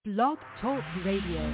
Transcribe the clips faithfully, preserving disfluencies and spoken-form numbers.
Blog Talk Radio.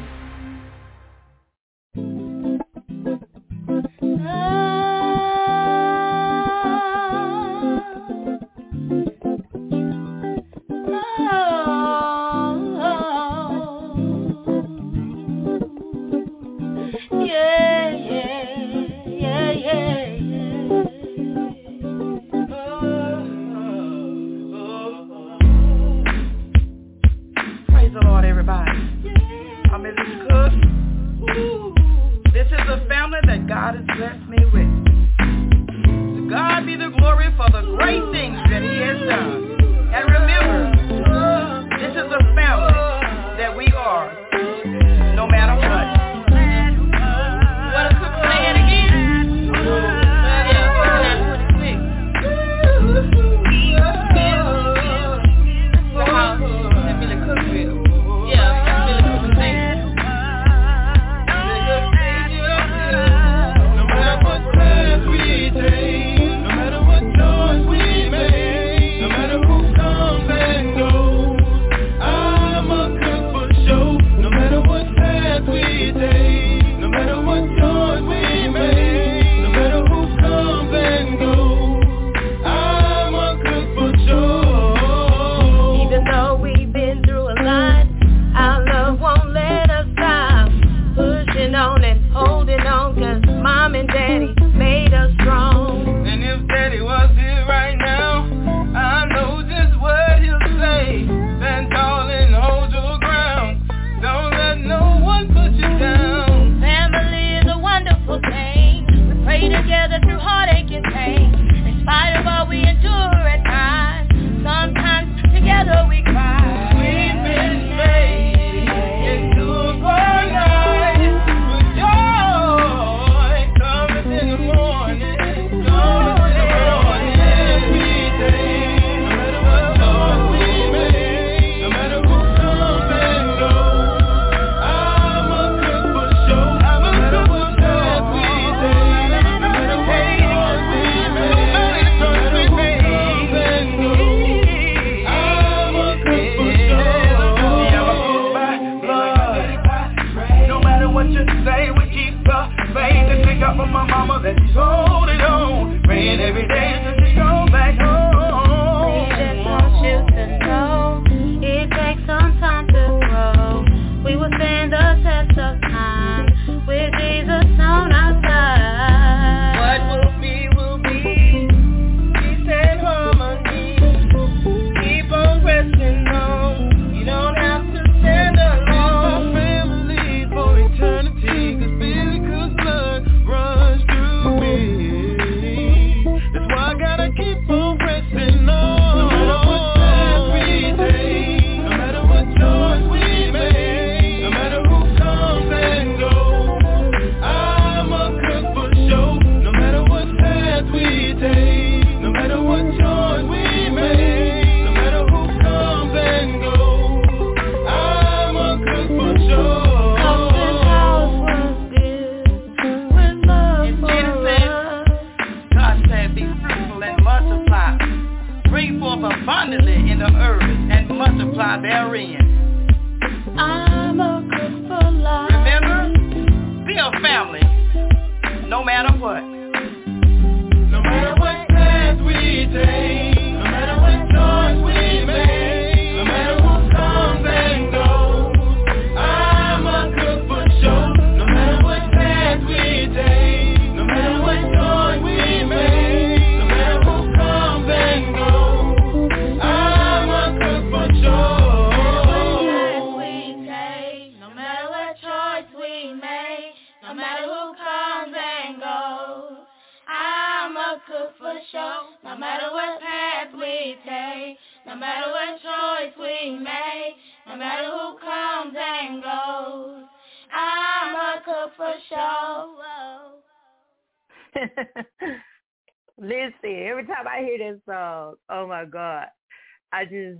Listen, every time I hear this song, oh my God, I just,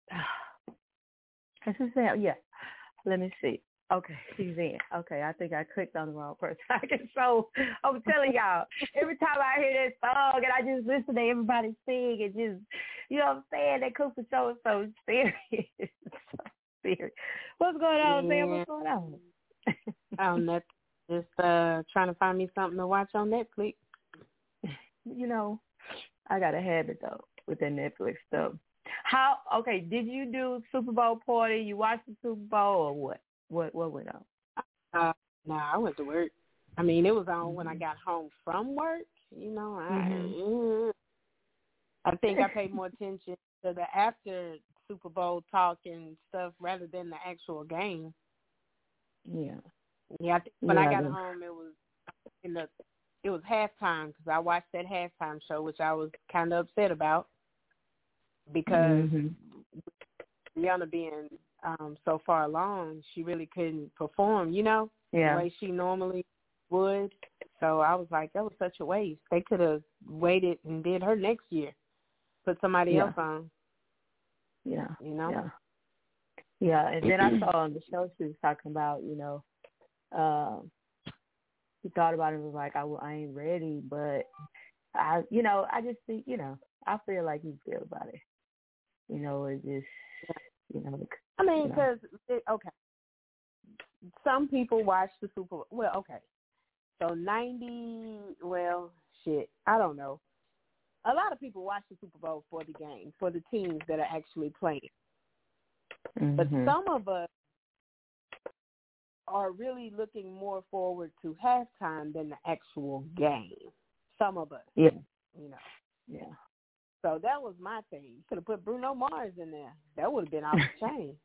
I just say, yeah, let me see. Okay, she's in. Okay, I think I clicked on the wrong person. I get so, I'm telling y'all, every time I hear that song and I just listen to everybody sing and just, you know what I'm saying, that Cooper show is so serious. theory. What's going on, yeah. Sam? What's going on? Oh, nothing. Just uh, trying to find me something to watch on Netflix. You know, I got a habit, though, with that Netflix stuff. How, okay, did you do Super Bowl party? You watched the Super Bowl or what? What what went on? Uh, no, nah, I went to work. I mean, it was on Mm-hmm. when I got home from work. You know, I Mm-hmm. I think I paid more attention to the after Super Bowl talk and stuff rather than the actual game. Yeah. Yeah, I think when yeah, I got the, home, it was in the it was halftime because I watched that halftime show, which I was kind of upset about because mm-hmm. Rihanna being um, so far along, she really couldn't perform, you know, yeah. the way she normally would. So I was like, that was such a waste. They could have waited and did her next year, put somebody yeah. else on. Yeah. You know? Yeah. Yeah, and then I saw on the show she was talking about, you know, um, he thought about it and was like, I, I ain't ready, but I, you know, I just think, you know, I feel like you feel about it. You know, it just, you know. I mean, you know. because, okay, some people watch the Super Bowl. Well, okay. So ninety, well, shit, I don't know. A lot of people watch the Super Bowl for the game, for the teams that are actually playing. Mm-hmm. But some of us are really looking more forward to halftime than the actual game. Some of us. Yeah. You know. Yeah. So that was my thing. You could have put Bruno Mars in there. That would have been off the chain.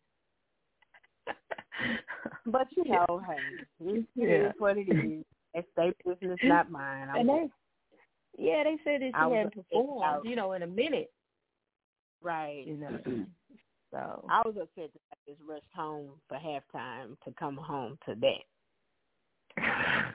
But, you know, hey, it yeah. is what it is. It's their business, not mine. And they, yeah, they said that she hadn't performed, out. you know, in a minute. Right. You know. So I was upset that I just rushed home for halftime to come home to that.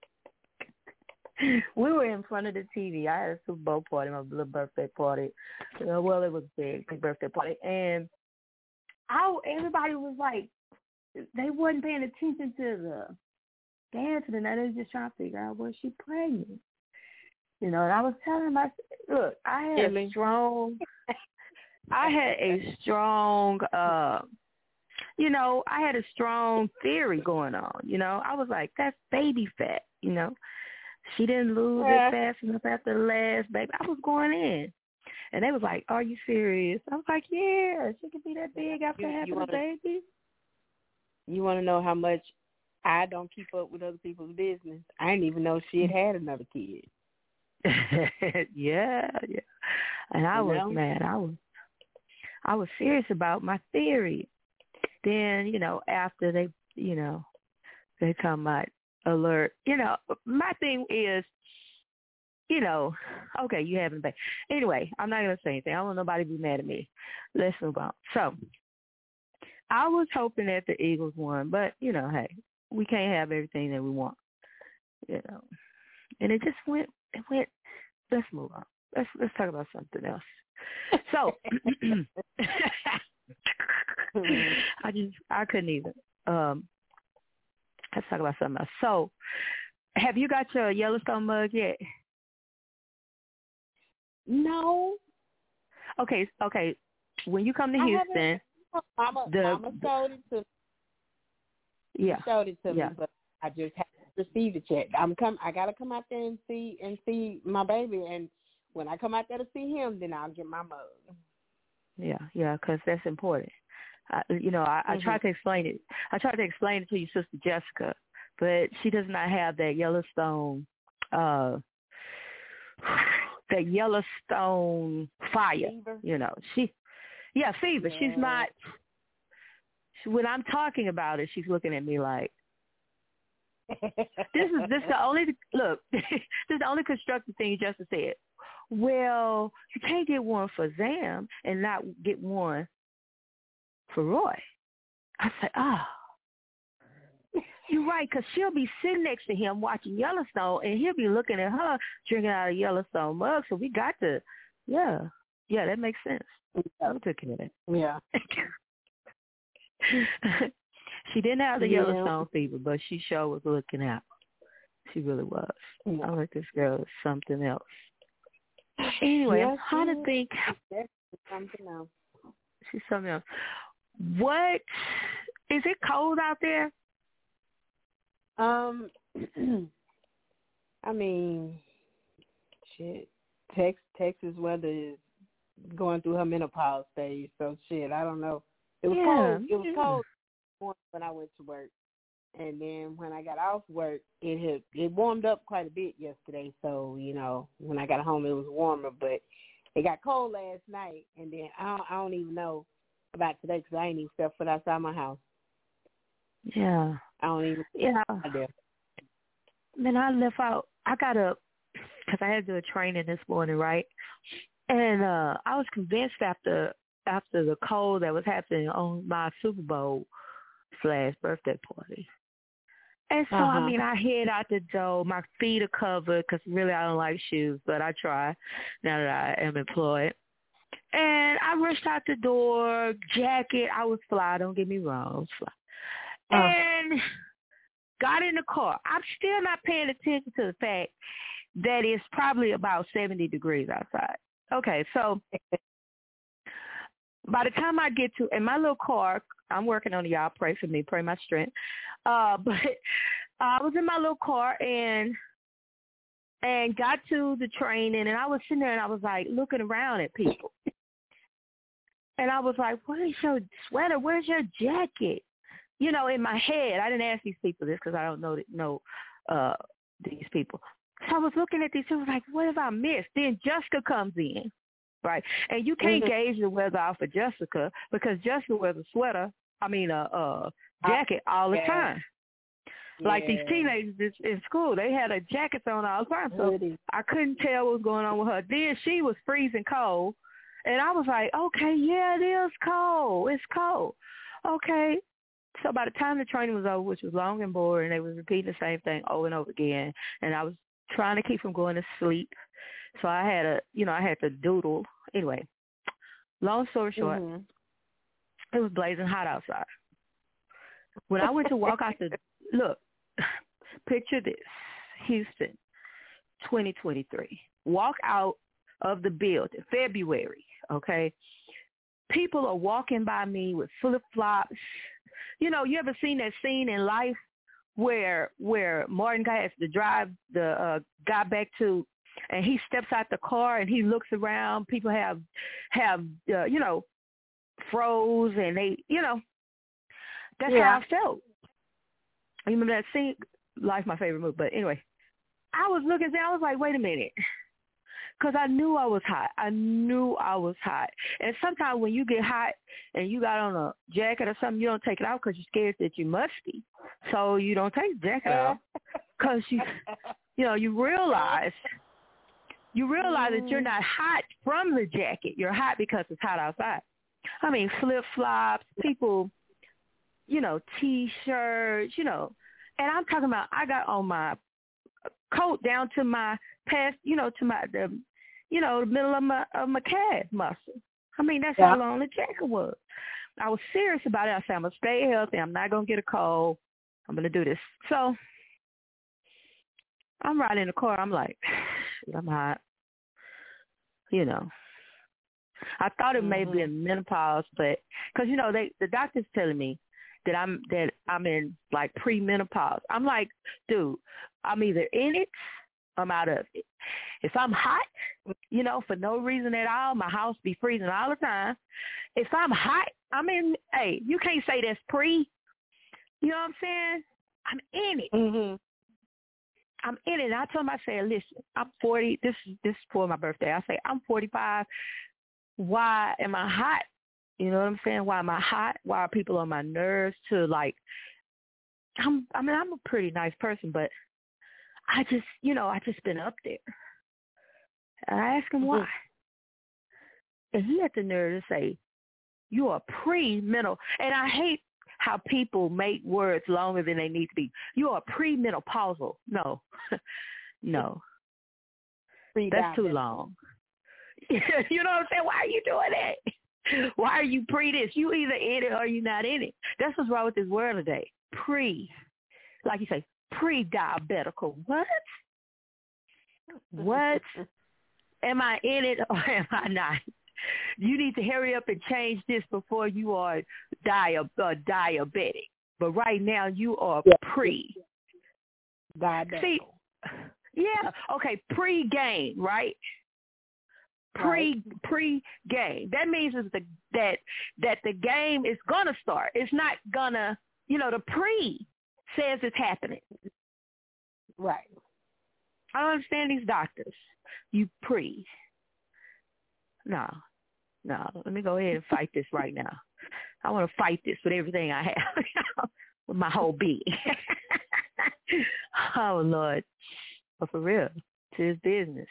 We were in front of the T V. I had a Super Bowl party, my little birthday party. Uh, well, it was big, big birthday party, and I everybody was like, they wasn't paying attention to the dancing, and they was just trying to figure out was she pregnant. You know, and I was telling them, I said, look, I had a strong, I had a strong, uh, you know, I had a strong theory going on. You know, I was like, that's baby fat. You know, she didn't lose yeah. it fast enough after the last baby. I was going in, and they was like, "Are you serious?" I was like, "Yeah, she could be that big after you, having you wanna, a baby." You want to know how much I don't keep up with other people's business? I didn't even know she had had another kid. yeah, yeah. And I you was know? mad. I was, I was serious about my theory. Then, you know, after they, you know, they come about alert. You know, my thing is, you know, okay, you haven't been. Anyway, I'm not going to say anything. I don't want nobody to be mad at me. Let's move on. So, I was hoping that the Eagles won, but, you know, hey, we can't have everything that we want, you know. And it just went, it went, let's move on. Let's, let's talk about something else. So, I just, I couldn't even. Um, let's talk about something else. So, have you got your Yellowstone mug yet? No. Okay, okay. When you come to I Houston, Mama, the, Mama showed it to me. Yeah, she showed it to yeah. me, but I just haven't received it yet. I'm come. I gotta come out there and see and see my baby, and when I come out there to see him, then I'll get my mug. Yeah, yeah, because that's important. I, you know, I, mm-hmm. I tried to explain it. I tried to explain it to your sister Jessica, but she does not have that Yellowstone, uh, that Yellowstone fire. Fever? You know, she, yeah, fever. Yeah. She's not. She, when I'm talking about it, she's looking at me like, this is this the only look. This is the only constructive thing Jessica said. Well, you can't get one for Zam and not get one for Roy. I said, oh, you're right, because she'll be sitting next to him watching Yellowstone, and he'll be looking at her drinking out of Yellowstone mug. So we got to, yeah, yeah, that makes sense. Yeah. I'm taking it. Yeah. She didn't have the yeah. Yellowstone fever, but she sure was looking out. She really was. Yeah. I like this girl is something else. Anyway, yes, I'm trying to think. That's something else. She's something else. what is it cold out there? Um, I mean, shit. Tex, Texas weather is going through her menopause stage, so shit. I don't know. It was yeah, cold. It was yeah. cold when I went to work, and then when I got off work, it had it warmed up quite a bit yesterday. So you know, when I got home, it was warmer, but it got cold last night, and then I don't, I don't even know about today because I ain't even stepped foot outside my house. Yeah. I don't even. Yeah. Idea. Then I left out. I got up because I had to do a training this morning, right? And uh, I was convinced after after the cold that was happening on my Super Bowl slash birthday party. And so, Uh-huh. I mean, I head out the door. My feet are covered because really I don't like shoes, but I try now that I am employed. And I rushed out the door, jacket. I was fly, don't get me wrong. I was fly. Uh. And got in the car. I'm still not paying attention to the fact that it's probably about seventy degrees outside. Okay, so by the time I get to, in my little car, I'm working on it, y'all. Pray for me. Pray my strength. Uh, but I was in my little car and and got to the training, and I was sitting there and I was like looking around at people. And I was like, where's your sweater? Where's your jacket? You know, in my head, I didn't ask these people this because I don't know know uh, these people. So I was looking at these people like, what have I missed? Then Jessica comes in, right? And you can't mm-hmm. gauge the weather off of Jessica because Jessica wears a sweater, I mean a, a jacket all the yeah. time. Yeah. Like these teenagers in school, they had a jackets on all the time. So really? I couldn't tell what was going on with her. Then she was freezing cold. And I was like, okay, yeah, it is cold. It's cold. Okay. So by the time the training was over, which was long and boring, they was repeating the same thing over and over again. And I was trying to keep from going to sleep. So I had a, you know, I had to doodle. Anyway, long story short, mm-hmm. it was blazing hot outside. When I went to walk out the, look, picture this, Houston, twenty twenty-three. Walk out of the building, February, okay? People are walking by me with flip-flops. You know, you ever seen that scene in Life where where Martin guy has to drive the uh, guy back to, and he steps out the car and he looks around. People have, have uh, you know, froze and they, you know, that's yeah. how I felt. You remember that scene? Life, my favorite movie. But anyway, I was looking down. I was like, wait a minute. Because I knew I was hot. I knew I was hot. And sometimes when you get hot and you got on a jacket or something, you don't take it off because you're scared that you're musty. So you don't take the jacket off because you, you know, you realize, you realize that you're not hot from the jacket. You're hot because it's hot outside. I mean, flip-flops, people, you know, T-shirts, you know. And I'm talking about I got on my coat down to my past, you know, to my, the, you know, the middle of my of my calf muscle. I mean, that's yeah. how long the jacket was. I was serious about it. I said, I'm going to stay healthy. I'm not going to get a cold. I'm going to do this. So I'm riding in the car. I'm like, I'm hot. You know. I thought it mm-hmm. may have been menopause, but because, you know, they the doctor's telling me that I'm that I'm in like pre-menopause. I'm like, dude, I'm either in it or I'm out of it. If I'm hot, you know, for no reason at all, my house be freezing all the time. If I'm hot, I'm in, hey, you can't say that's pre. You know what I'm saying? I'm in it. Mm-hmm. I'm in it. And I told him, I said, listen, I'm forty. This is this is for my birthday. I say, I'm forty-five. Why am I hot? You know what I'm saying? Why am I hot? Why are people on my nerves to like, I'm, I mean, I'm a pretty nice person, but I just, you know, I just been up there. And I asked him why. And he had the nerve to say, you are pre-mental. And I hate how people make words longer than they need to be. You are pre-menopausal. No, no. That's too long. You know what I'm saying? Why are you doing that? Why are you pre this? You either in it or you not in it. That's what's wrong with this world today. Pre, like you say, pre-diabetical. What? What? Am I in it or am I not? you need to hurry up and change this before you are dia- uh, diabetic. But right now you are yeah. pre. Diabetic. See, yeah, okay, pre-game, right? Pre right. pre-game. That means is the that that the game is gonna start. It's not gonna, you know, the pre says it's happening. Right. I don't understand these doctors. You pre. No, no. Let me go ahead and fight this right now. I want to fight this with everything I have, with my whole being. Oh, Lord. But for real, to this business.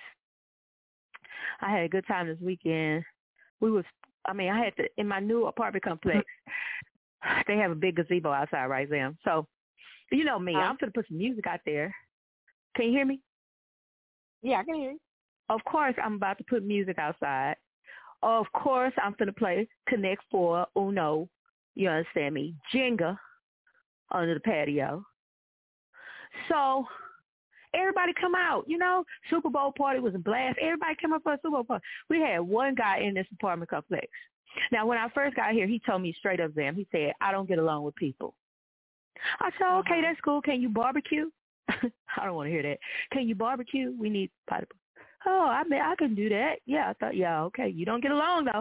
I had a good time this weekend. We was, I mean, I had to, in my new apartment complex, they have a big gazebo outside, right, Sam? So, you know me, I'm going to put some music out there. Can you hear me? Yeah, I can hear you. Of course, I'm about to put music outside. Of course, I'm going to play Connect Four, Uno, you understand me, Jenga under the patio. So, everybody come out, you know. Super Bowl party was a blast. Everybody came up for a Super Bowl party. We had one guy in this apartment complex. Now, when I first got here, he told me straight up, Sam, he said, I don't get along with people. I said, okay, uh-huh. That's cool. Can you barbecue? I don't want to hear that. Can you barbecue? We need pot. Oh, I mean, I can do that. Yeah, I thought, yeah, okay. You don't get along, though.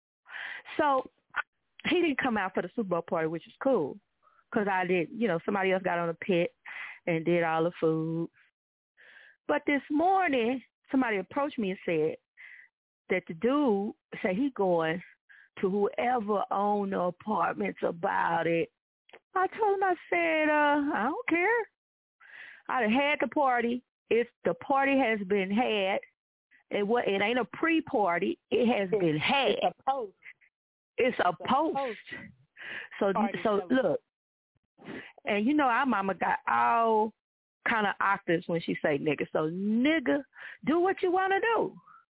So he didn't come out for the Super Bowl party, which is cool, because I did, you know, somebody else got on the pit and did all the food. But this morning, somebody approached me and said that the dude said he going to whoever owned the apartments about it. I told him, I said, uh, I don't care. I done had the party. If the party has been had, it, what, it ain't a pre-party. It has it's, been had. It's a post. It's a it's post. post. So, Party so celebrate. Look, and you know our mama got all kind of octaves when she say nigga. So nigga, do what you want to do.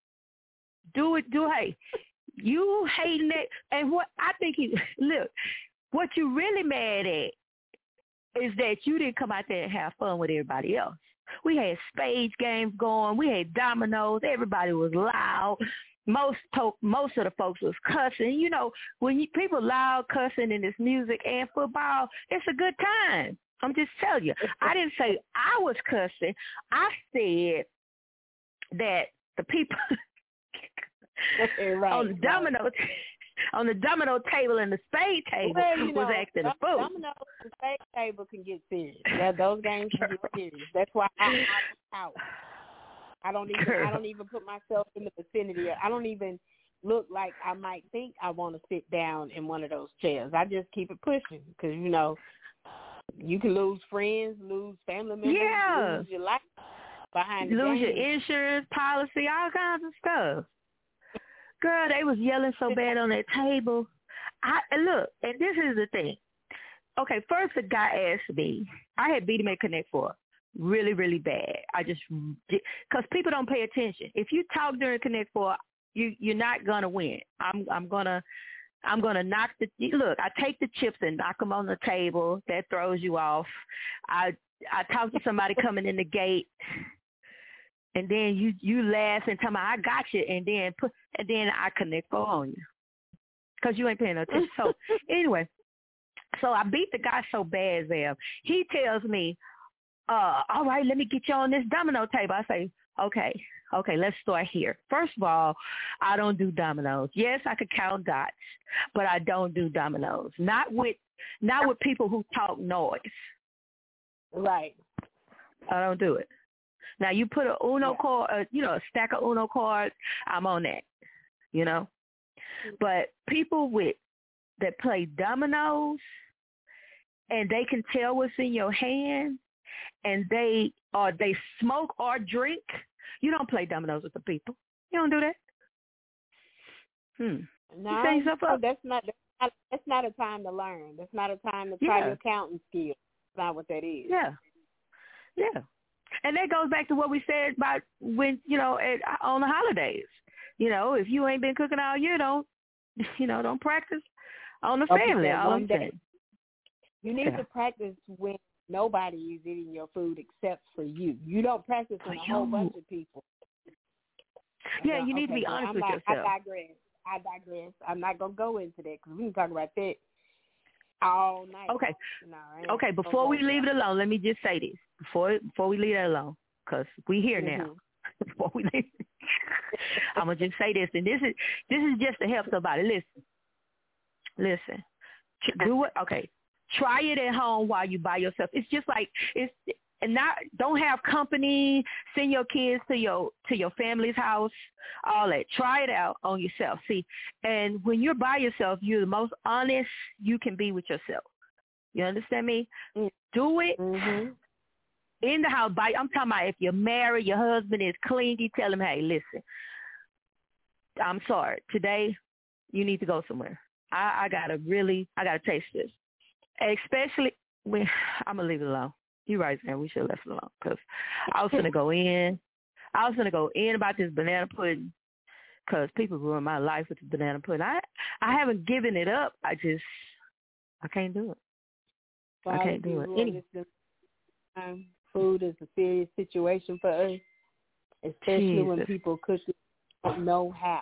Do it. Do hey, you hating it, and what I think he look. What you really mad at is that you didn't come out there and have fun with everybody else. We had spades games going. We had dominoes. Everybody was loud. Most to- most of the folks was cussing. You know, when you, people loud cussing in this music and football, it's a good time. I'm just telling you. I didn't say I was cussing. I said that the people right, on the domino right. on the domino table and the spade table well, you was know, acting a fool. Domino and spade table can get serious. That, those games can get serious. That's why I, I'm out. I don't even Girl. I don't even put myself in the vicinity. I don't even look like I might think I want to sit down in one of those chairs. I just keep it pushing because, you know, you can lose friends, lose family members, yeah. lose your life behind the lose game. your insurance policy, all kinds of stuff. Girl, they was yelling so bad on that table. I and look, and this is the thing. Okay, first the guy asked me. I had beat him at Connect Four really, really bad. I just because people don't pay attention. If you talk during Connect Four, you you're not gonna win. I'm I'm gonna I'm gonna knock the look. I take the chips and knock them on the table. That throws you off. I I talk to somebody coming in the gate. And then you, you laugh and tell me I got you, and then put and then I Connect Four on you because you ain't paying no attention. So anyway, so I beat the guy so bad, Zeb. He tells me, uh, "All right, let me get you on this domino table." I say, "Okay, okay, let's start here. First of all, I don't do dominoes. Yes, I could count dots, but I don't do dominoes. Not with not with people who talk noise. Right. I don't do it." Now, you put a Uno yeah. card, uh, you know, a stack of Uno cards, I'm on that, you know. But people with that play dominoes and they can tell what's in your hand and they or they smoke or drink, you don't play dominoes with the people. You don't do that. Hmm. No, you set yourself up? that's not, that's not that's not a time to learn. That's not a time to try yeah. your counting skills. That's not what that is. Yeah. Yeah. And that goes back to what we said about when, you know, at, on the holidays. You know, if you ain't been cooking all year, don't, you know, don't practice on the okay, family. All one I'm day. saying. You need yeah. to practice when nobody is eating your food except for you. You don't practice with a whole bunch of people. Yeah, you okay, need to be honest I'm with not, yourself. I digress. I digress. I'm not gonna go into that because we can talk about that all night. Okay. No, okay. Before we leave it alone, let me just say this. Before before we leave it alone, because we here mm-hmm. now. Before we leave, I'm gonna just say this, and this is this is just to help somebody. Listen, listen. Do it. Okay. Try it at home while you by yourself. It's just like it's and not don't have company. Send your kids to your to your family's house. All that. Try it out on yourself. See, and when you're by yourself, you're the most honest you can be with yourself. You understand me? Mm-hmm. Do it. Mm-hmm. In the house, by, I'm talking about if you're married, your husband is clingy, tell him, hey, listen, I'm sorry. Today, you need to go somewhere. I, I got to really, I got to taste this. Especially when, I'm going to leave it alone. You're right, man. We should have left it alone because I was going to go in. I was going to go in about this banana pudding because people ruin my life with the banana pudding. I, I haven't given it up. I just, I can't do it. I can't do it. Anyway. Um, food is a serious situation for us, especially Jesus. when people cook it don't know how.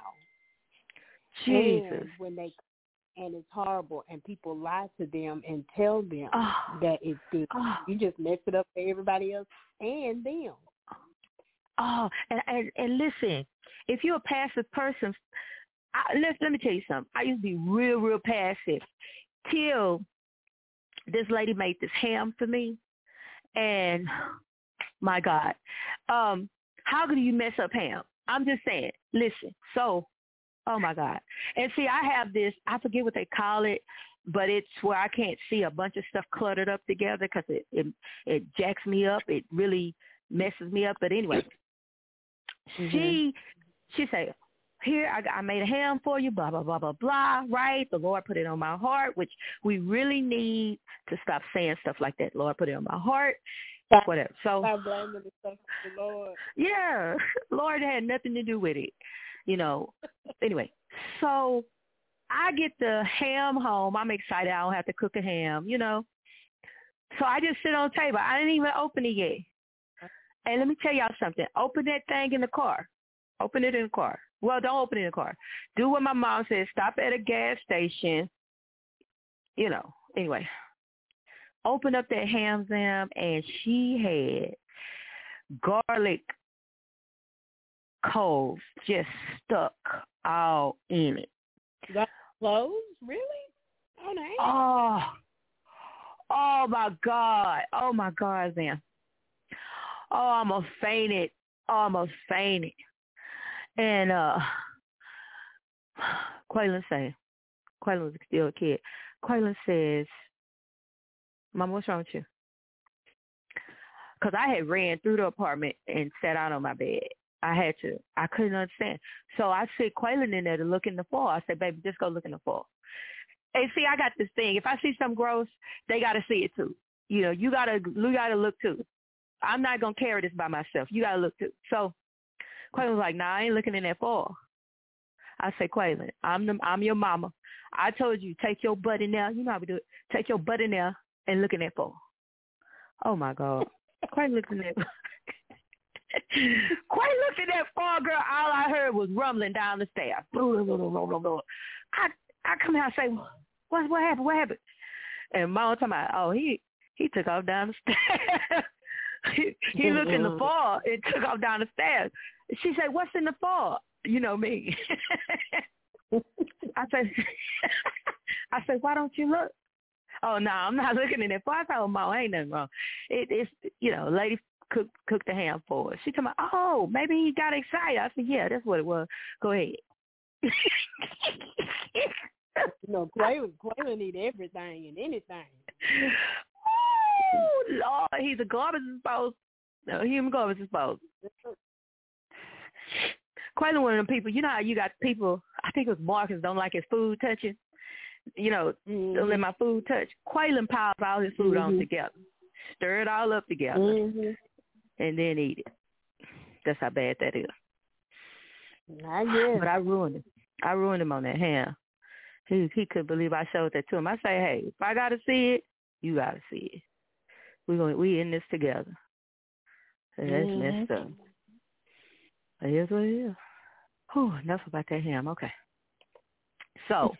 Jesus. And when they and it's horrible, and people lie to them and tell them oh. that it's good. Oh. You just mess it up for everybody else and them. Oh, and and, and listen, if you're a passive person, I, let let me tell you something. I used to be real, real passive till this lady made this ham for me. And my God, um, how do you mess up ham? I'm just saying, listen, so, oh my God. And see, I have this, I forget what they call it, but it's where I can't see a bunch of stuff cluttered up together because it, it, it jacks me up. It really messes me up. But anyway, mm-hmm. she, she said, here, I, I made a ham for you, blah, blah, blah, blah, blah, right? The Lord put it on my heart, which we really need to stop saying stuff like that. Lord put it on my heart, stop, whatever. So, stop blaming the stuff of the Lord. Yeah, Lord had nothing to do with it, you know. Anyway, so I get the ham home. I'm excited. I don't have to cook a ham, you know. So I just sit on the table. I didn't even open it yet. And let me tell y'all something. Open that thing in the car. Open it in the car. Well, don't open it in the car. Do what my mom says. Stop at a gas station. You know, anyway. Open up that ham zam, and she had garlic cloves just stuck all in it. Garlic cloves? Really? Oh, no. Oh, oh, my God. Oh, my God, man. Oh, I almost fainted. Almost fainted. And uh, Quaylen said, Quaylen was still a kid. Quaylen says, Mom, what's wrong with you? Because I had ran through the apartment and sat out on my bed. I had to. I couldn't understand. So I sit Quaylen in there to look in the fall. I said, baby, just go look in the fall. Hey, see, I got this thing. If I see something gross, they got to see it too. You know, you got to you gotta look too. I'm not going to carry this by myself. You got to look too. So Quaylen was like, nah, I ain't looking in that fall. I said, Quaylen, I'm the, I'm your mama. I told you, take your butt in there. You know how we do it. Take your butt in there and look in that fall. Oh, my God. Quaylen looked in that. Quaylen looked in that fall, girl. All I heard was rumbling down the stairs. I I come out and say, what, what happened? What happened? And Mom talking about, oh, he, he took off down the stairs. he he looked in the fall and took off down the stairs. She said, what's in the fall? You know me. I said, I said, why don't you look? Oh, no, I'm not looking in that fall. I told Mom, ain't nothing wrong. It, it's, you know, lady cook cook the ham for us. She told me, oh, maybe he got excited. I said, yeah, that's what it was. Go ahead. You know, Quaylen, Quaylen need everything and anything. Oh, Lord, he's a garbage disposal. No, human garbage disposal. Quaylen one of them people, you know how you got people, I think it was Marcus, don't like his food touching. You know, mm-hmm. Don't let my food touch. Quaylen piles all his food mm-hmm. on together. Stir it all up together. Mm-hmm. And then eat it. That's how bad that is. I guess. But I ruined him. I ruined him on that ham. He he couldn't believe I showed that to him. I say, hey, if I gotta see it, you gotta see it. We going we in this together. And that's mm-hmm. messed up. It is what it is. Whew, enough about that ham. Okay. So,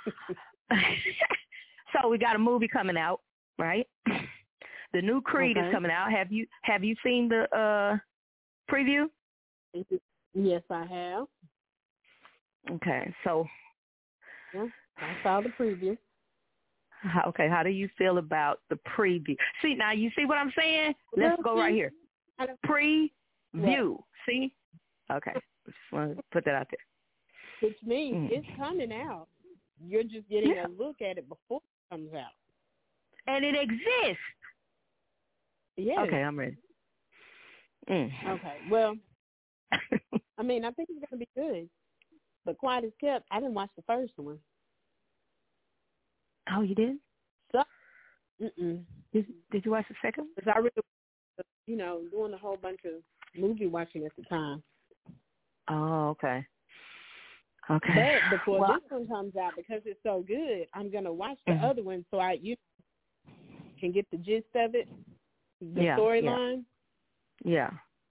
so we got a movie coming out, right? The new Creed Okay. is coming out. Have you have you seen the uh, preview? Yes, I have. Okay, so Yeah, I saw the preview. how, okay, how do you feel about the preview? See, now you see what I'm saying? Let's go right here. Preview. See? Okay, just want to put that out there. Which means Mm. it's coming out. You're just getting Yeah. a look at it before it comes out. And it exists. Yes. Okay, I'm ready. Mm. Okay. Well, I mean, I think it's going to be good. But quiet as kept, I didn't watch the first one. Oh, you did? So, mm-mm. Did, did you watch the second? Because I really, you know, doing a whole bunch of movie watching at the time. Oh, okay. Okay. But before well, this one comes out, because it's so good, I'm going to watch the Mhm. other one so I you can get the gist of it, the Yeah, storyline. Yeah.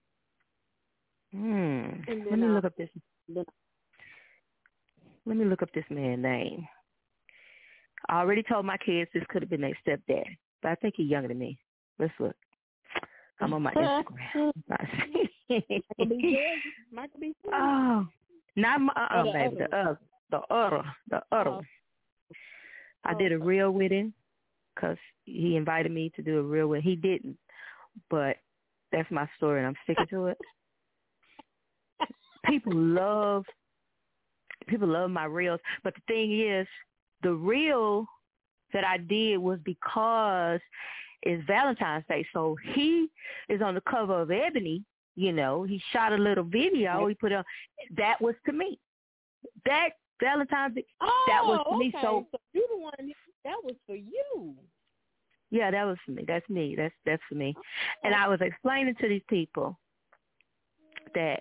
Hmm. And Let then me I, look up this. then, Let me look up this man's name. I already told my kids this could have been their stepdad, but I think he's younger than me. Let's look. I'm on my Instagram. Michael B. Jordan. Michael B. Jordan. Oh, not my, uh, Or the baby, other the other, the other, the other. Oh. one. I did a reel with him because he invited me to do a reel with. He didn't, but that's my story, and I'm sticking to it. People love, people love my reels, but the thing is, the reel that I did was because it's Valentine's Day, so he is on the cover of Ebony. You know, he shot a little video. He put on. That was to me. That Valentine's Day. Oh, that was to me. okay. So, so you the one that was for you. yeah, that was for me. That's me. That's that's for me. And I was explaining to these people that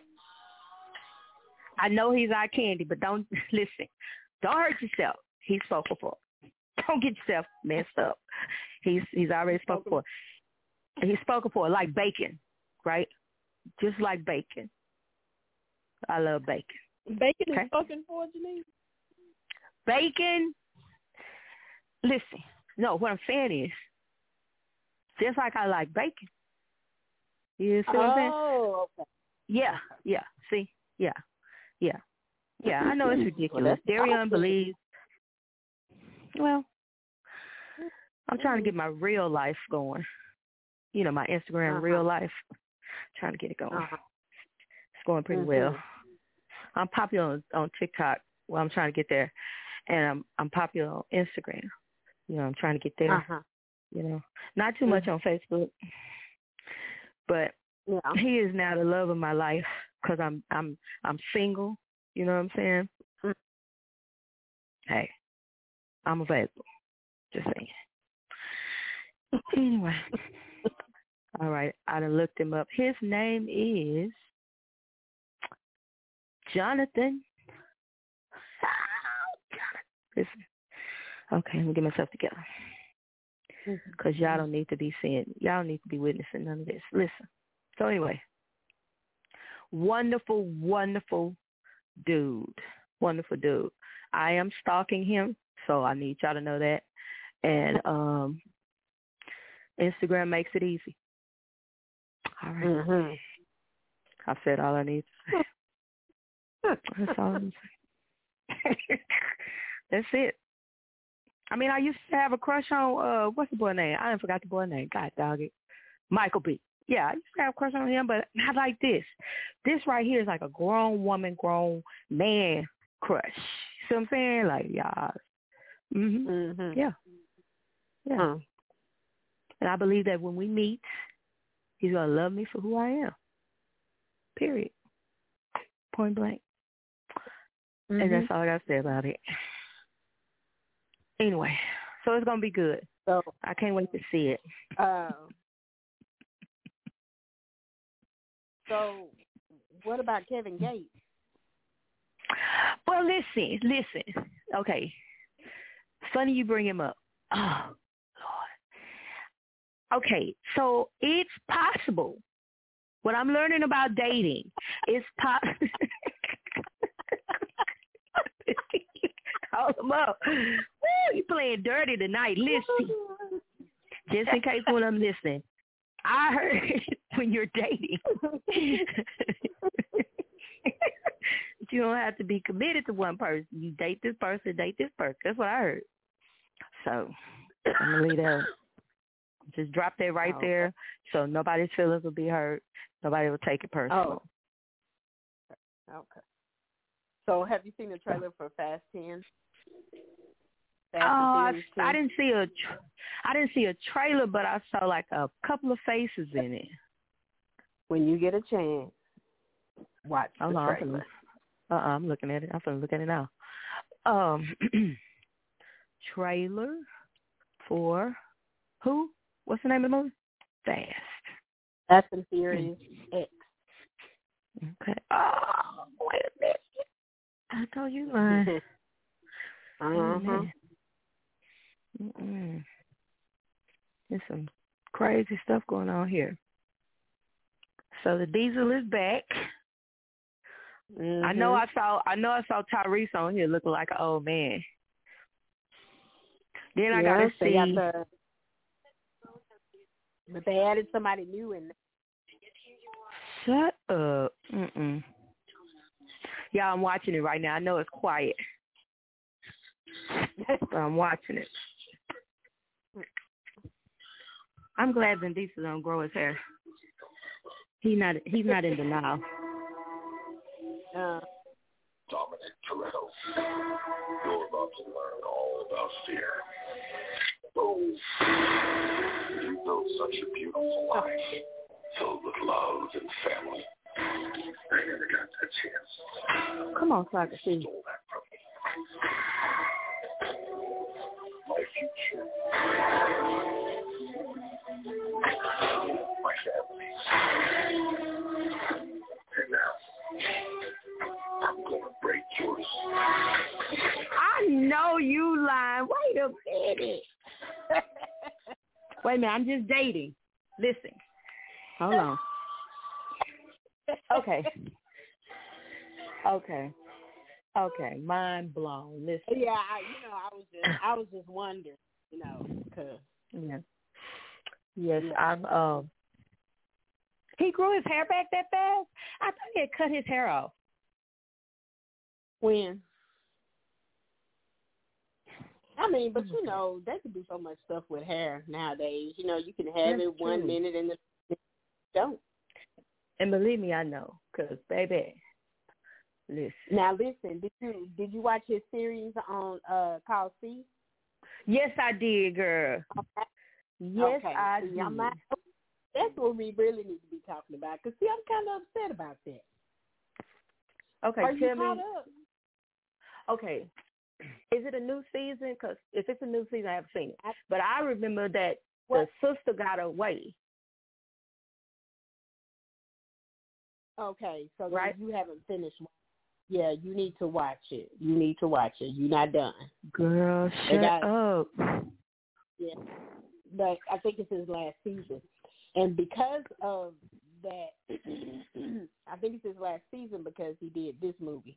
I know he's our candy, but don't listen. Don't hurt yourself. He's spoken for. Don't get yourself messed up. He's he's already spoken for. He's spoken for like bacon, right? Just like bacon. I love bacon. Bacon Okay? is spoken for, Janine? Bacon. Listen, no, what I'm saying is, just like I like bacon. You see what I'm saying? Oh, okay. Yeah, yeah. See, yeah, yeah, yeah. I know it's ridiculous. Well, Darian believes. Well, I'm trying to get my real life going. You know, my Instagram Uh-huh. real life. Trying to get it going. Uh-huh. It's going pretty Mhm. well. I'm popular on, on TikTok. Well, I'm trying to get there, and I'm I'm popular on Instagram. You know, I'm trying to get there. Uh-huh. You know, not too much on Facebook, but Yeah. he is now the love of my life because I'm I'm I'm single. You know what I'm saying? Mm. Hey, I'm available. Just saying. Anyway, all right. I done looked him up. His name is Jonathan. Listen. Okay, let me get myself together. Because y'all don't need to be seeing, y'all don't need to be witnessing none of this. Listen. So anyway, wonderful, wonderful dude. Wonderful dude. I am stalking him, so I need y'all to know that. And um, Instagram makes it easy. All right. Mm-hmm. I said all I need to say. That's all I'm saying. That's it. I mean, I used to have a crush on, uh, what's the boy name? I done forgot the boy name. God dog it. Michael B. Yeah, I used to have a crush on him, but not like this. This right here is like a grown woman, grown man crush. See what I'm saying? Like, yeah. Mm-hmm. Mm-hmm. Yeah. Yeah. Uh-huh. And I believe that when we meet, he's going to love me for who I am. Period. Point blank. Mm-hmm. And that's all I got to say about it. Anyway, so it's going to be good. So, I can't wait to see it. uh, so what about Kevin Gates? Well, listen, listen. Okay. Funny you bring him up. Oh, Lord. Okay, so it's possible. What I'm learning about dating is possible. call him up. Woo, you playing dirty tonight. Listen, just in case when I'm listening, I heard when you're dating, you don't have to be committed to one person. You date this person, date this person. That's what I heard. So I'm going to leave that. Just drop that right oh, there so nobody's feelings will be hurt. Nobody will take it personal. Oh. Okay. So have you seen the trailer for Fast ten? Fast oh, I, I didn't see a, tra- I didn't see a trailer, but I saw like a couple of faces in it. When you get a chance, watch the Hold on, trailer. Uh, uh I'm looking at it. I'm gonna look at it now. Um, trailer for who? What's the name of the movie? Fast. Fast and Furious X. Okay. Oh, wait a minute. I told you lying. uh-huh. Mm-mm. There's some crazy stuff going on here. So the Diesel is back. Mm-hmm. I know I saw I know I saw Tyrese on here looking like an old man. Then I yes, gotta see got the, but they added somebody new in there. Shut up. Mm-mm. Yeah, I'm watching it right now. I know it's quiet. But I'm watching it. I'm glad Vin Diesel don't grow his hair. He not he's not in denial. Uh, Dominic Toretto, you're about to learn all about fear. Oh, you built such a beautiful life, filled with love and family. I never got that chance. Come on, so I can see. Stole that from me. My future. My family. And now, I'm going to break yours. I know you lying. Wait a minute. Wait a minute. I'm just dating. Listen. Hold on. Okay. Okay. Okay. Mind blown. Listen. Yeah, I, you know, I was just, I was just wondering, you know, cause yeah. Yes, yeah. I'm. Um. He grew his hair back that fast. I thought he had cut his hair off. When? I mean, but you know, they can do so much stuff with hair nowadays. You know, you can have That's it one true. minute and the don't. And believe me, I know, cause baby, listen. Now listen, did you did you watch his series on uh called C? Yes, I did, girl. Okay. Yes, okay. I see, did. I'm not, that's what we really need to be talking about. Cause see, I'm kind of upset about that. Okay, Are tell you me. caught up? Okay, is it a new season? Because if it's a new season, I haven't seen it. But I remember that What? the sister got away. Okay, so right? you haven't finished. Yeah, you need to watch it. You need to watch it. You're not done. Girl, shut got, up. Yeah, but I think it's his last season. And because of that, I think it's his last season because he did this movie.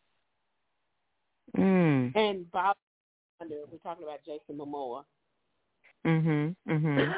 Mm. And Bob, we're talking about Jason Momoa. Mhm. Mhm.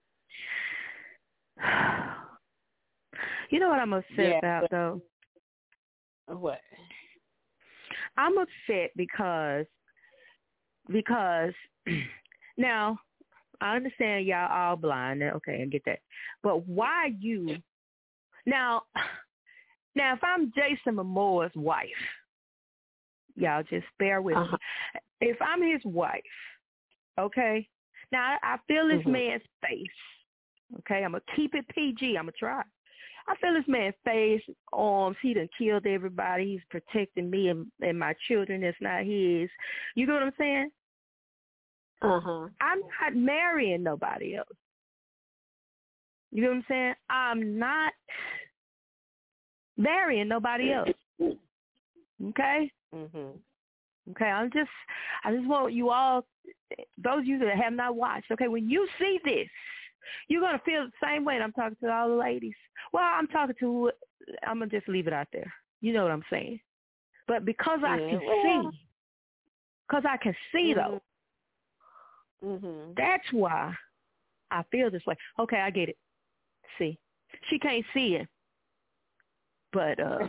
You know what I'm upset yeah, about but, though? What? I'm upset because because now I understand y'all all blind. Okay, I get that. But why you now? Now, if I'm Jason Momoa's wife, y'all just bear with uh-huh. me. If I'm his wife, okay. Now I feel this mm-hmm. man's face. Okay, I'm gonna keep it P G. I'm gonna try. I feel this man's face, arms. He done killed everybody. He's protecting me and, and my children. That's not his. You know what I'm saying? Uh huh. I'm not marrying nobody else. You know what I'm saying? I'm not marrying nobody else. Okay? Mhm. Okay, I'm just, I just want you all, those of you that have not watched, okay, when you see this, you're going to feel the same way. And I'm talking to all the ladies. Well, I'm talking to, I'm going to just leave it out there. You know what I'm saying. But because I yeah, can well, see, because I can see though. Mm-hmm. That's why I feel this way. Okay, I get it. See, she can't see it, but uh,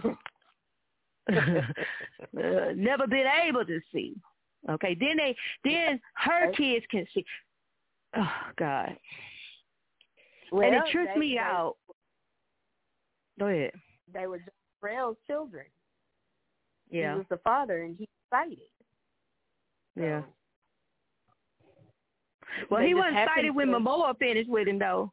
uh, never been able to see. Okay, then they, then her kids can see. Oh God, Well, and it trips they, me they, out. Go ahead. They were Jarrell's children. Yeah, he was the father, and he cited. So. Yeah. Well, They he just wasn't happened cited when to- Momoa finished with him, though.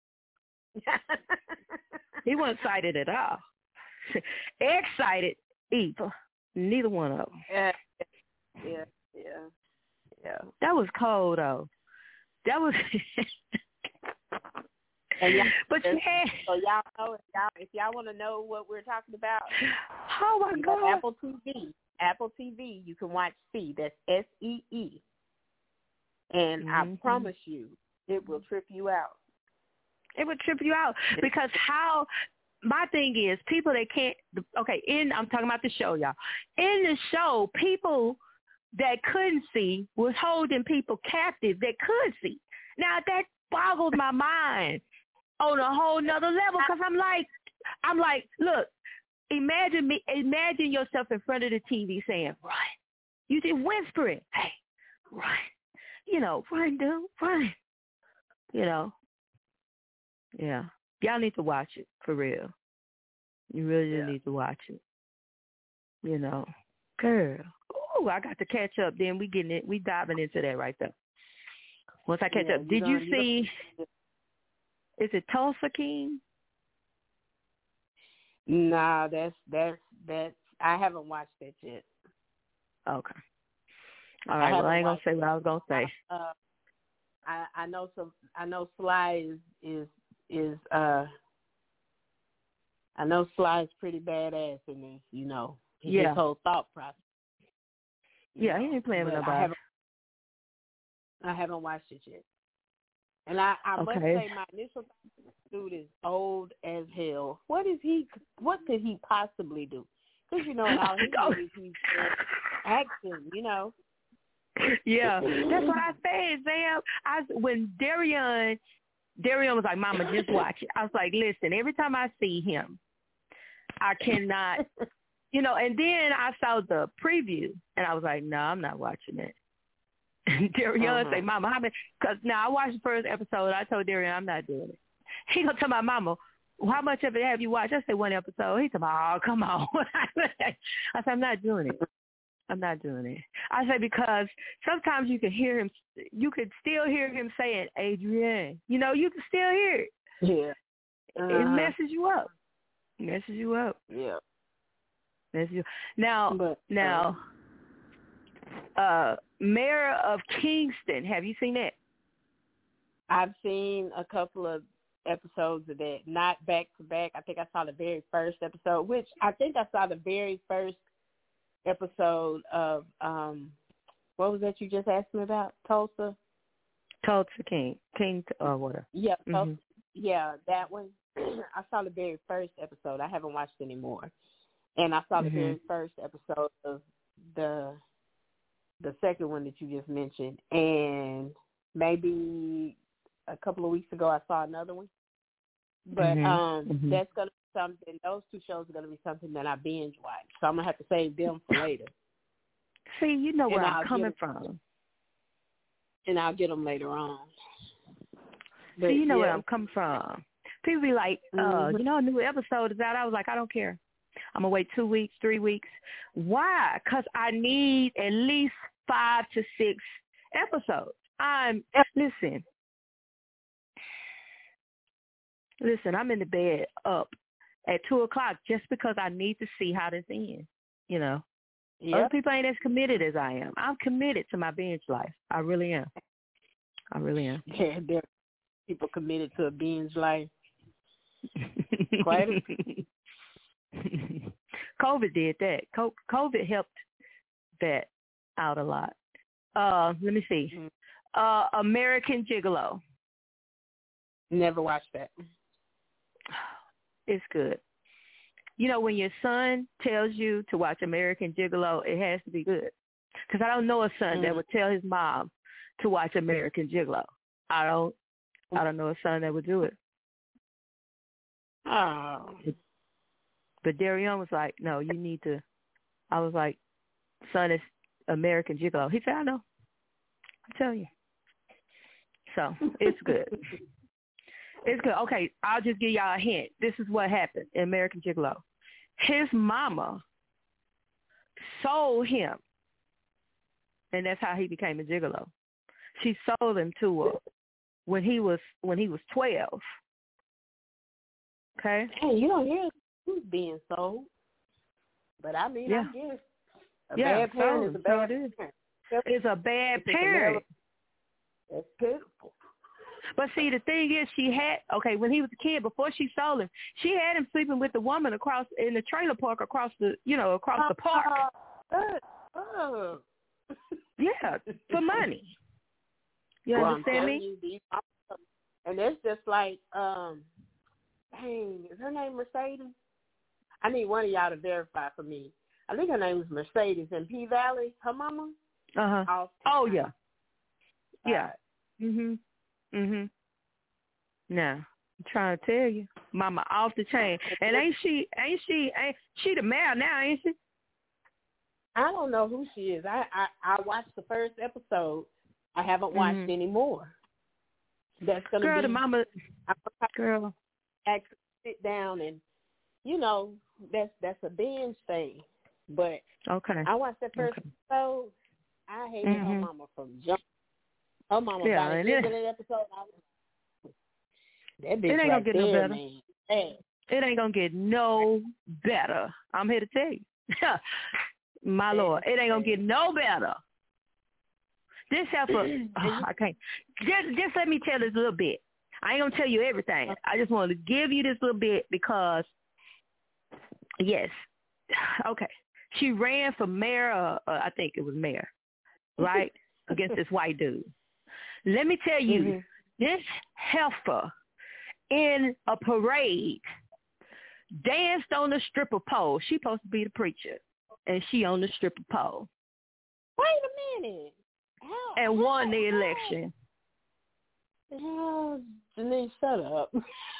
He wasn't cited at all. Excited, either. Neither one of them. Yeah, yeah, yeah, yeah. That was cold, though. That was. And y'all, but you had. So y'all know if y'all if y'all want to know what we're talking about. Oh my you God! got Apple T V. Apple T V. You can watch See. That's S E E. And mm-hmm. I promise you, it will trip you out. It would trip you out because how. My thing is, people that can't. Okay, in I'm talking about the show, y'all. In the show, people that couldn't see was holding people captive that could see. Now that boggles my mind on a whole nother level because I'm like, I'm like, look, imagine me, imagine yourself in front of the T V saying, run. You just whispering, hey, run. You know, run, dude, run. You know, yeah. Y'all need to watch it, for real. You really yeah. need to watch it. You know, girl. Ooh, I got to catch up. Then we getting it. We diving into that right there. Once I catch yeah, up, did you gonna, see? Is it Tulsa King? Nah, that's that's that's. I haven't watched that yet. Okay. All right. I well, I ain't gonna say what I was gonna say. Uh, I I know some. I know Sly is is is. uh I know Sly is pretty badass in this. You know, his yeah. whole thought process. Yeah, he ain't playing with nobody. I haven't, I haven't watched it yet. And I, I okay. must say my initial thought, this dude is old as hell. What is he, what could he possibly do? Because, you know, in all his movies, he's action, you know. Yeah, that's what I said, Sam. I, when Darion, Darion was like, Mama, just watch it. I was like, listen, every time I see him, I cannot, you know, and then I saw the preview, and I was like, no, I'm not watching it. Darion uh-huh. say, Mama, how many? Because now I watched the first episode. I told Darion I'm not doing it. He gonna tell my mama, how much of it have you watched? I said one episode. He said, oh, come on. I said, I'm not doing it. I'm not doing it. I said because sometimes you can hear him. You could still hear him saying, Adrienne. You know, you can still hear it. Yeah. Uh-huh. It messes you up. It messes you up. Yeah. Messes you. Now, but, now. Uh, uh, Mayor of Kingston. Have you seen that? I've seen a couple of episodes of that, not back to back. I think I saw the very first episode, which I think I saw the very first episode of, um, what was that you just asked me about? Tulsa? Tulsa King. King or whatever. Yeah, Tulsa, mm-hmm. yeah, that one. I saw the very first episode. I haven't watched it anymore. And I saw the mm-hmm. very first episode of the the second one that you just mentioned, and maybe a couple of weeks ago I saw another one. But mm-hmm. um, mm-hmm. that's going to be something, those two shows are going to be something that I binge watch. So I'm going to have to save them for later. See, you know where and I'm I'll coming them, from. And I'll get them later on. But, See, you know yeah. where I'm coming from. People be like, uh, mm-hmm. you know, a new episode is out. I was like, I don't care. I'm going to wait two weeks, three weeks. Why? Because I need at least five to six episodes. I'm, listen, listen, I'm in the bed up at two o'clock just because I need to see how this ends, you know. Yep. Other people ain't as committed as I am. I'm committed to my binge life. I really am. I really am. Yeah, there are people committed to a binge life. Quite a COVID did that. COVID helped that out a lot. Uh, let me see. Mm-hmm. Uh, American Gigolo. Never watched that. It's good. You know, when your son tells you to watch American Gigolo, it has to be good. Because I don't know a son Mm. that would tell his mom to watch American Gigolo. I don't. I don't know a son that would do it. Oh. But Darion was like, no, you need to. I was like, son, it's American Gigolo. He said, I know. I tell you. So it's good. It's good. Okay, I'll just give y'all a hint. This is what happened in American Gigolo. His mama sold him, and that's how he became a gigolo. She sold him to her when he was when he was twelve. Okay. Hey, you don't hear who's being sold, but I mean, Yeah. I guess a Yeah, bad parent so- is a so bad it is. parent. It's a bad It's a parent. That's pitiful. But see, the thing is, she had okay when he was a kid. Before she sold him, she had him sleeping with the woman across in the trailer park across the you know across the park. Uh, uh, Yeah, for money. You well, understand I'm me? telling you, these- and it's just like, um, dang, is her name Mercedes? I need one of y'all to verify for me. I think her name was Mercedes in P Valley. Her mama. Uh huh. Off- Oh yeah. Yeah. Uh, Mhm. Mhm. Now, I'm trying to tell you, Mama off the chain, and ain't she? Ain't she? Ain't she the mayor now? Ain't she? I don't know who she is. I, I, I watched the first episode. I haven't watched Mhm. any more. That's gonna Girl, be the mama. I'm gonna Girl. actually sit down and, you know, that's that's a binge thing. But Okay. I watched that first Okay. episode. I hated her Mhm. mama from jump. Her mama Yeah, got and into it- that episode. I was, that bitch It ain't gonna right get there, no better. man. Hey, It ain't gonna get no better. I'm here to tell you. My Lord, it ain't gonna get no better. This heifer, oh, I can't. Just, just let me tell this little bit. I ain't gonna tell you everything. I just want to give you this little bit because, yes, okay. She ran for mayor. Uh, uh, I think it was mayor, right, against this white dude. Let me tell you, Mhm. this heifer in a parade danced on the stripper pole. She supposed to be the preacher, and she on the stripper pole Wait a minute. How, and won how- the how- election. Oh, Denise, shut up.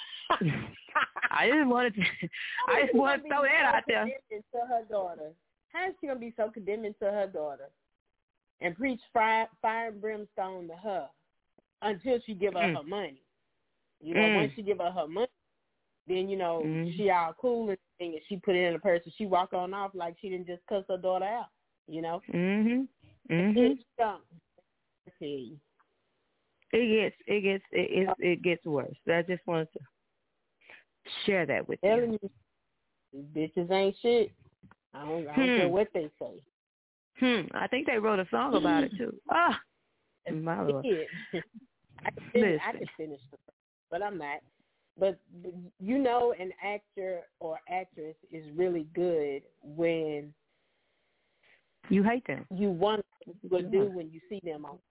I just wanted to, I just wanted to throw that out there. To her daughter. How is she gonna be so condemning to her daughter and preach fire, fire and brimstone to her until she give her Mm. her money? You know, Mm. once she give her her money, then you know Mm. she all cool and thing, and she put it in a purse and she walk on off like she didn't just cuss her daughter out. You know. Mhm. Mhm. It's dumb. I tell you. It gets, it gets, it, it, it gets worse. I just wanted to share that with you. Telling you, these bitches ain't shit. I don't, I don't Hmm. care what they say. Hmm. I think they wrote a song about it too. Ah, my Lord. Shit. I could finish, I Listen. could finish the but I'm not. But you know, an actor or actress is really good when You hate them. you want what to do when you see them on.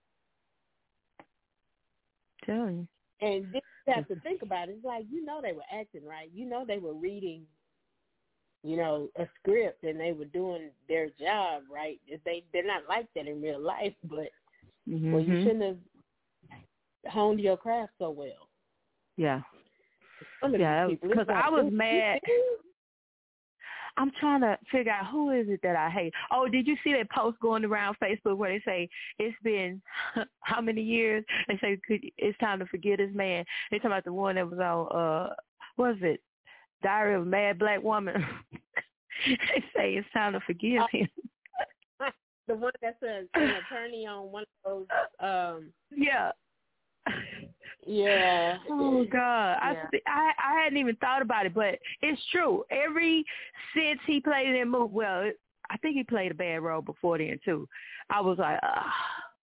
Tell you. And then you have to think about it. It's like, you know, they were acting, right? You know, they were reading, you know, a script and they were doing their job, right? They they're not like that in real life, but Mm-hmm. well, you shouldn't have honed your craft so well. Yeah. Some of Yeah, these people, because it's like, I was "Ooh, mad. I'm trying to figure out who is it that I hate. Oh, did you see that post going around Facebook where they say it's been how many years? They say could, it's time to forget this man. They talking about the one that was on uh, what was it? Diary of a Mad Black Woman. They say it's time to forgive him. The one that's a, an attorney on one of those. Um, Yeah. yeah. Oh God, Yeah. I, I I hadn't even thought about it, but it's true. Every since he played in that movie, well, it, I think he played a bad role before then too. I was like, ah,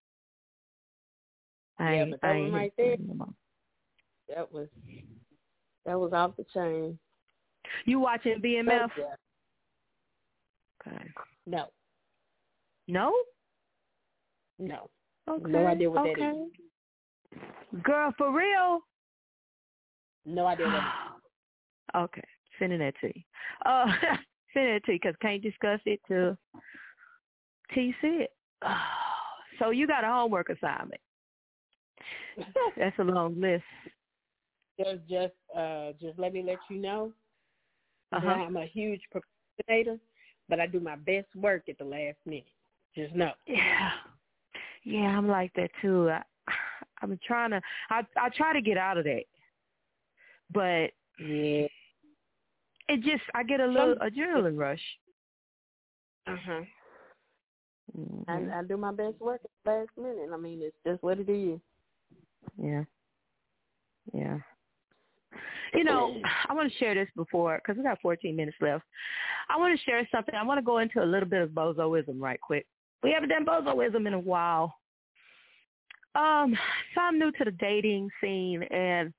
I Yeah, ain't, but that I one ain't right hit there, him no more. that was that was off the chain. You watching B M F? Yeah. Okay. No, No. no, Okay. no idea what okay. that is. Girl, for real? No idea what it is. Okay, sending that to you. Uh, sending that to you because can't discuss it till till you see it. Oh, so you got a homework assignment. That's a long list. Just, just, uh, just let me let you know Uh-huh. that I'm a huge procrastinator, but I do my best work at the last minute. Just know. Yeah, yeah, I'm like that too. I, I'm trying to. I I try to get out of that, but yeah, it just I get a little adrenaline rush. Uh huh. Mm-hmm. I, I do my best work at the last minute. I mean, it's just what it is. Yeah, yeah. You know, I want to share this before because we got fourteen minutes left. I want to share something. I want to go into a little bit of bozoism right quick. We haven't done bozoism in a while. Um, so I'm new to the dating scene, and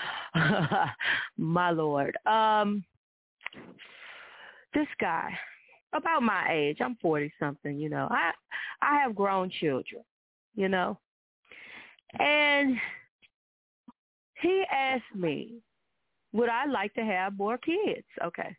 my Lord, um, this guy, about my age, I'm forty something. You know, I I have grown children. You know, and he asked me, would I like to have more kids? Okay.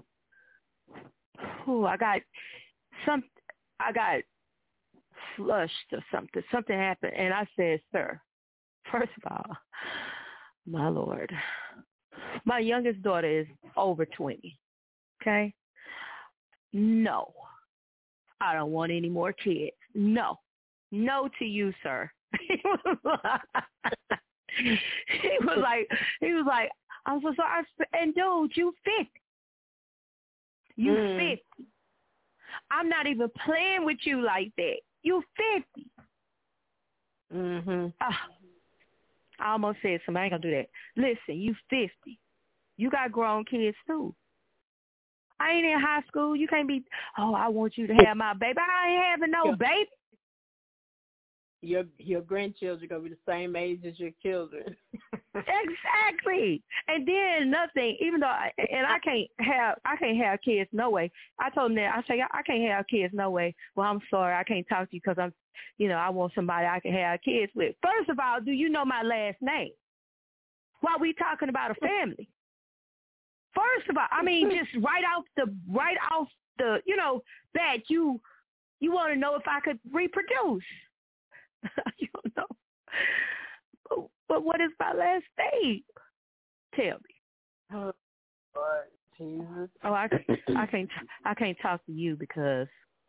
Ooh, I got some. I got flushed or something. Something happened, and I said, "Sir, first of all, my Lord, my youngest daughter is over twenty. Okay, no, I don't want any more kids. No, no to you, sir." He was like, he was like, he was like, I was so I and dude, you fifty. You mm. fifty. I'm not even playing with you like that. You fifty. Mhm. Uh, I almost said something. I ain't gonna do that. Listen, you fifty. You got grown kids too. I ain't in high school. You can't be. Oh, I want you to have my baby. I ain't having no baby. Your your grandchildren gonna be the same age as your children. Exactly. And then nothing. Even though, I, and I can't have I can't have kids no way. I told him that I say I can't have kids no way. Well, I'm sorry, I can't talk to you because I'm, you know, I want somebody I can have kids with. First of all, do you know my last name? Why we talking about a family? First of all, I mean, just right off the right off the, you know, that you you want to know if I could reproduce. You don't know. But, but what is my last name? Tell me. Oh, Lord, Jesus. Oh, I, I can't. I can't talk to you because.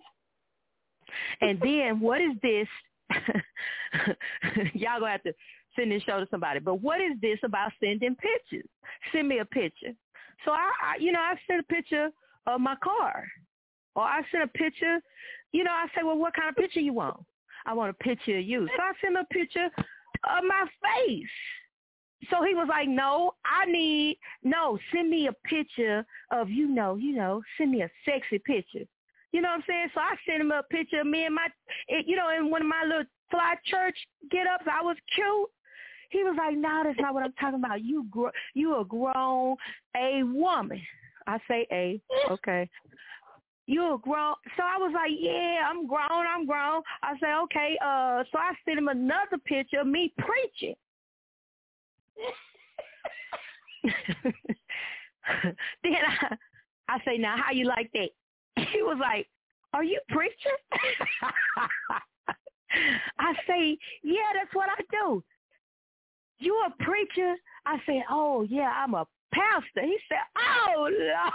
And then what is this? Y'all gonna have to send this show to somebody. But what is this about sending pictures? Send me a picture. So I, I you know, I sent a picture of my car, or I sent a picture. You know, I say, well, what kind of picture you want? I want a picture of you. So I sent him a picture of my face. So he was like, no, I need, no, send me a picture of, you know, you know, send me a sexy picture. You know what I'm saying? So I sent him a picture of me and my, it, you know, in one of my little fly church get-ups. I was cute. He was like, no, that's not what I'm talking about. You gr- you a grown a woman. I say a, okay. You a grown. So I was like, yeah, I'm grown, I'm grown. I say, okay. Uh, so I sent him another picture of me preaching. Then I, I say, now, how you like that? He was like, are you preaching? I say, yeah, that's what I do. You a preacher? I say, oh, yeah, I'm a pastor. He said, oh, no.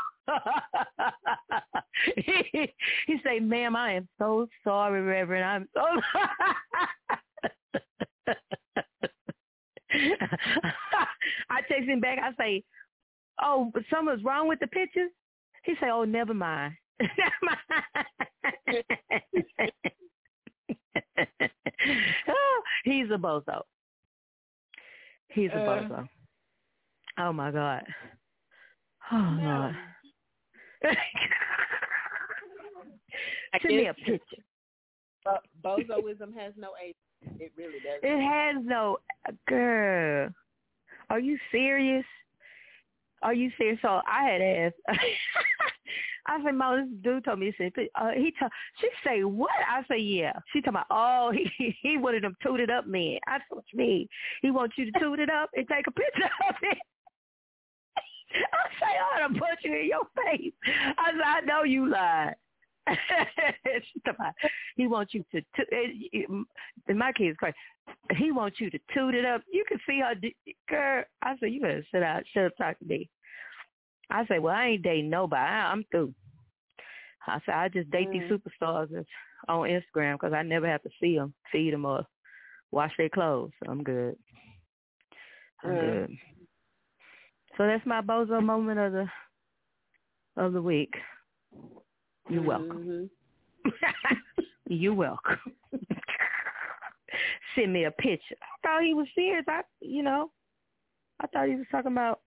he, he said, ma'am, I am so sorry, Reverend. I'm so I text him back. I say, oh, something's wrong with the pictures? He said, oh, never mind. Never mind. Oh, he's a bozo. He's a bozo. Uh, oh, my God. Oh, no. Lord. Send me a picture. Uh, bozoism has no age. It really doesn't. It has no, girl. Are you serious? Are you serious? So I had asked. I said, Mom, this dude told me, he said, uh, he told, she say, what? I say, yeah. She told me, oh, he he wanted them tooted up men. I said, what you mean? He wants you to toot it up and take a picture of it. I say, I ought to punch you in your face. I said, I know you lied. He wants you to, to and my kid's crazy. He wants you to toot it up. You can see her, girl. I said, you better sit out, shut up, talk to me. I said, well, I ain't dating nobody. I, I'm through. I said, I just date mm. these superstars on Instagram because I never have to see them, feed them, or wash their clothes. So I'm good. I'm mm. good. So that's my bozo moment of the of the week. You're welcome. Mm-hmm. You're welcome. Send me a picture. I thought he was serious. I, you know, I thought he was talking about,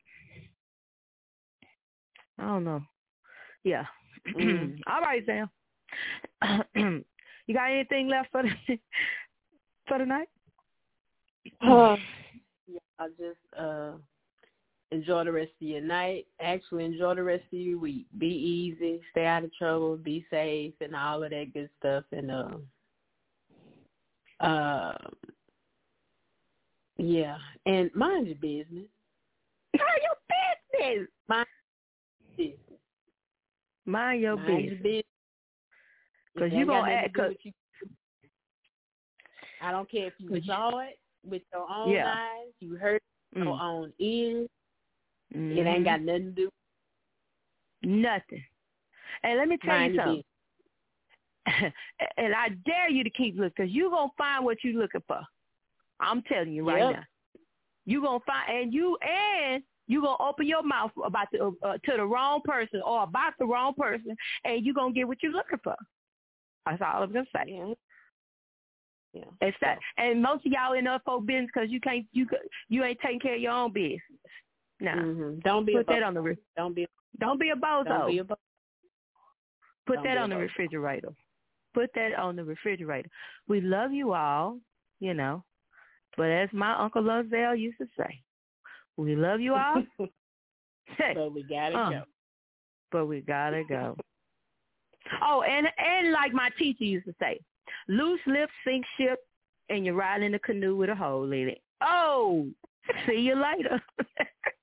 I don't know. Yeah. Mm. All right, Sam. You got anything left for the for tonight? Uh, yeah, I'll just uh, enjoy the rest of your night. Actually, enjoy the rest of your week. Be easy, stay out of trouble, be safe, and all of that good stuff. And uh, uh, yeah, and mind your business. Mind your business. Mind your business. Mind your mind business. Your business. Cause you gonna act. To you, I don't care if you saw it with your own yeah. eyes, you heard it with mm. your own ears. Mm-hmm. It ain't got nothing to do. Nothing. And let me tell Mind you something. And I dare you to keep looking, because you're going to find what you're looking for. I'm telling you right yep. now. You're going to find, and you, and you're going to open your mouth about the, uh, to the wrong person or about the wrong person, and you're going to get what you're looking for. That's all I'm going to say. Yeah. Yeah. It's that, and most of y'all in other folk business because you can't, you you ain't taking care of your own business. No, mm-hmm. don't be put a that on the re- don't be don't be a bozo. Don't be a bo- Put don't that on the bozo. refrigerator. Put that on the refrigerator. We love you all, you know, but as my Uncle Lozelle used to say, we love you all, but we gotta uh, go. But we gotta go. Oh, and and like my teacher used to say, loose lips sink ship, and you're riding in a canoe with a hole in it. Oh, see you later.